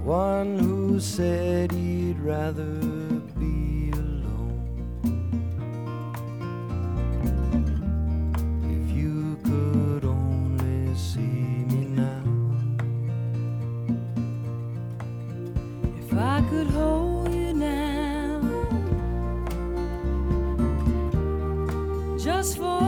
one who said he'd rather be alone. If you could only see me now, if I could hold you now, just for